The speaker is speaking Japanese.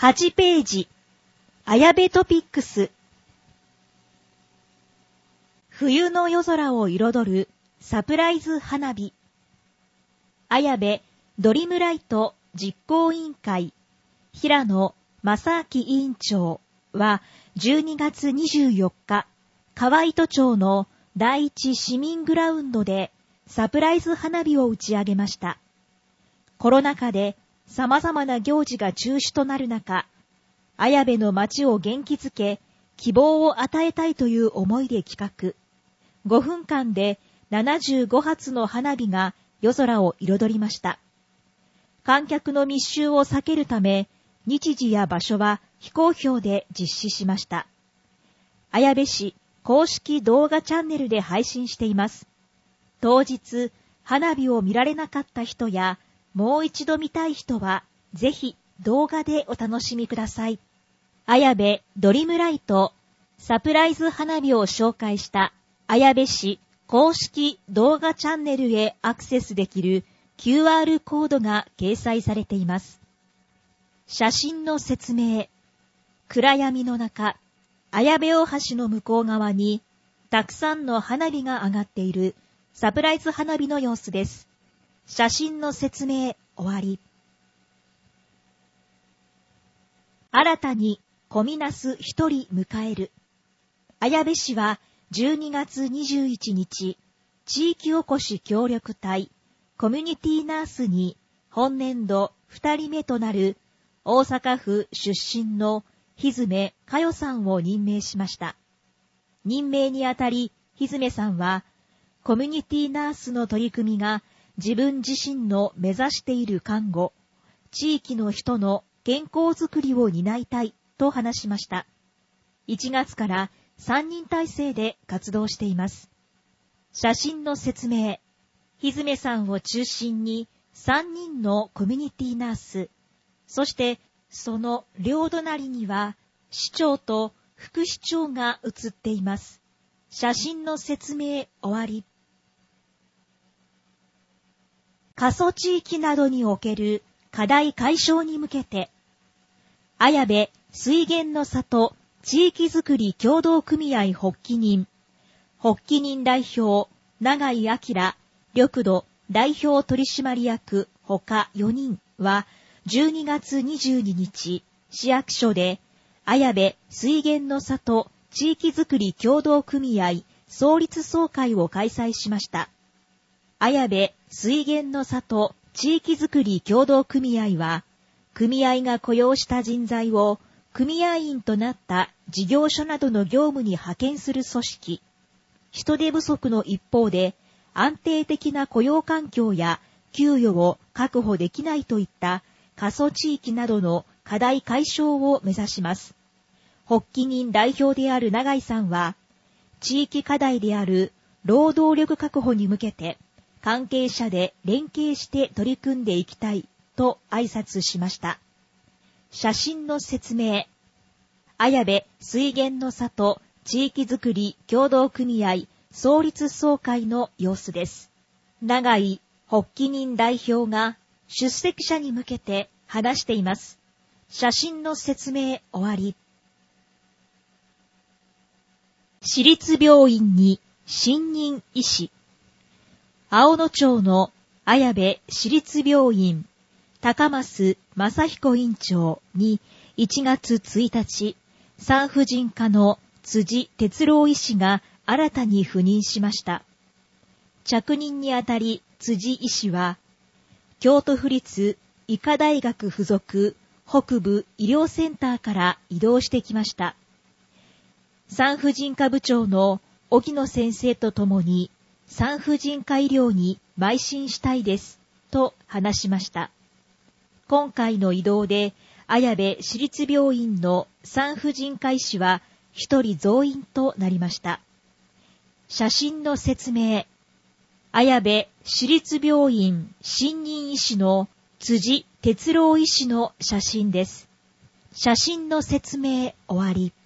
8ページ、綾部トピックス。冬の夜空を彩るサプライズ花火。綾部ドリムライト実行委員会平野正明委員長は12月24日、河合都庁の第一市民グラウンドでサプライズ花火を打ち上げました。コロナ禍で様々な行事が中止となる中、綾部の街を元気づけ、希望を与えたいという思いで企画。5分間で75発の花火が夜空を彩りました。観客の密集を避けるため、日時や場所は非公表で実施しました。綾部市公式動画チャンネルで配信しています。当日、花火を見られなかった人や、もう一度見たい人は、ぜひ動画でお楽しみください。綾部ドリムライトサプライズ花火を紹介した綾部市公式動画チャンネルへアクセスできる QR コードが掲載されています。写真の説明。暗闇の中、綾部大橋の向こう側にたくさんの花火が上がっているサプライズ花火の様子です。写真の説明終わり。新たにコミナス1人迎える。綾部市は12月21日、地域おこし協力隊コミュニティナースに本年度2人目となる大阪府出身の日詰佳代さんを任命しました。任命にあたり、日詰さんは、コミュニティナースの取り組みが自分自身の目指している看護、地域の人の健康づくりを担いたいと話しました。1月から3人体制で活動しています。写真の説明。日詰さんを中心に3人のコミュニティナース、そしてその両隣には市長と副市長が写っています。写真の説明終わり。過疎地域などにおける課題解消に向けて、綾部水源の里地域づくり協同組合発起人代表永井明緑土代表取締役ほか4人は12月22日市役所で綾部水源の里地域づくり協同組合創立総会を開催しました。綾部水源の里地域づくり協同組合は、組合が雇用した人材を組合員となった事業所などの業務に派遣する組織。人手不足の一方で、安定的な雇用環境や給与を確保できないといった過疎地域などの課題解消を目指します。発起人代表である永井さんは、地域課題である労働力確保に向けて、関係者で連携して取り組んでいきたいと挨拶しました。写真の説明。綾部水源の里地域づくり協同組合創立総会の様子です。永井発起人代表が出席者に向けて話しています。写真の説明終わり。市立病院に新任医師。青野町の綾部市立病院高増正彦院長に1月1日、産婦人科の辻哲郎医師が新たに赴任しました。着任にあたり辻医師は、京都府立医科大学附属北部医療センターから移動してきました。産婦人科部長の荻野先生とともに、産婦人科医療に邁進したいです、と話しました。今回の移動で、綾部市立病院の産婦人科医師は1人増員となりました。写真の説明。綾部市立病院新任医師の辻哲郎医師の写真です。写真の説明終わり。